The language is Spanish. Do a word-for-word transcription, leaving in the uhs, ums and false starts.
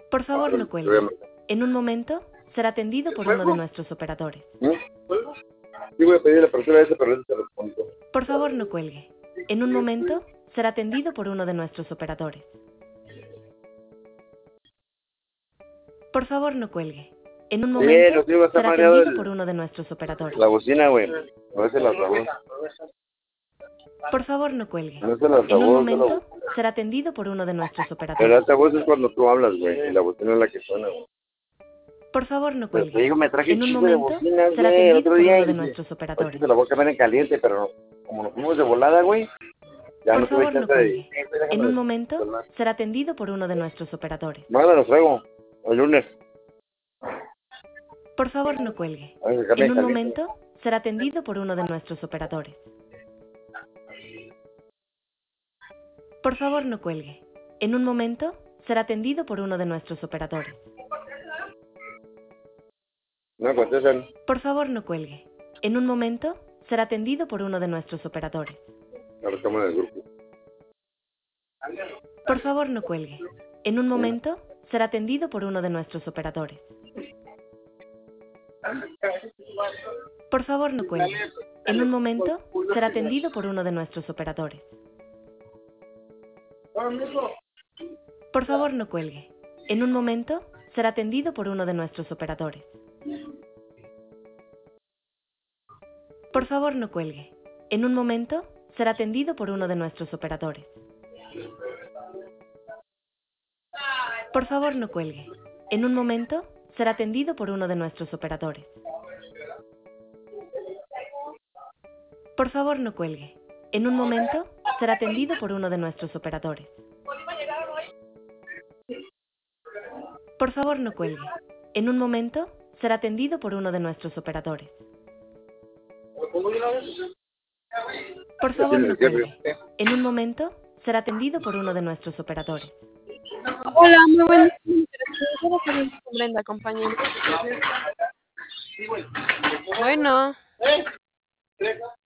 Por favor, no cuelgue. En un momento será atendido por uno de nuestros operadores. ¿Mm? Sí voy a pedir la apertura de ese, pero ese te respondo. Por favor, no cuelgue. En un momento será atendido por uno de nuestros operadores. Por favor, no cuelgue. En un Sí, momento los digo, está será mareado atendido el- por uno de nuestros operadores. La bocina, güey. No es el altavoz. Por favor, no cuelgue. No es el En un altavoz. es momento la- será atendido por uno de nuestros El operadores. altavoz es cuando tú hablas, güey. Y la bocina es la que suena, güey. Por favor, no Pero te cuelgue. digo, me traje En un chingo de momento bocinas, será güey, el atendido otro por día. uno Y de dije, nuestros ahorita operadores. te la voy a comer en caliente, pero no. Como nos fuimos de volada, güey. Ya Por no tuve favor, no chance de... cuelgue. Sí, déjame En un momento descontrolar. será atendido por uno de nuestros operadores. Mañana los traigo. El lunes. Por favor, no cuelgue. A ver, déjame En un caliente. momento será atendido por uno de nuestros operadores. Por favor, no cuelgue. En un momento será atendido por uno de nuestros operadores. No contestan. Por favor, no cuelgue. En un momento será atendido por uno de nuestros operadores. Ahora estamos en el grupo. Por favor, no cuelgue. En un momento será atendido por uno de nuestros operadores. Por favor, no cuelgue. En un momento será atendido por uno de nuestros operadores. Por favor, no cuelgue. En un momento será atendido por uno de nuestros operadores. Por favor, no cuelgue. En un momento será atendido por uno de nuestros operadores. Por favor, no cuelgue. En un momento será atendido por uno de nuestros operadores. Por favor, no cuelgue. En un momento será atendido por uno de nuestros operadores. Por favor, no cuelgue. En un momento será atendido por uno de nuestros operadores. Por favor, no cuelgue. En un momento será atendido por uno de nuestros operadores. Hola, muy buenas noches. Solo con Brenda, compañero. Bueno.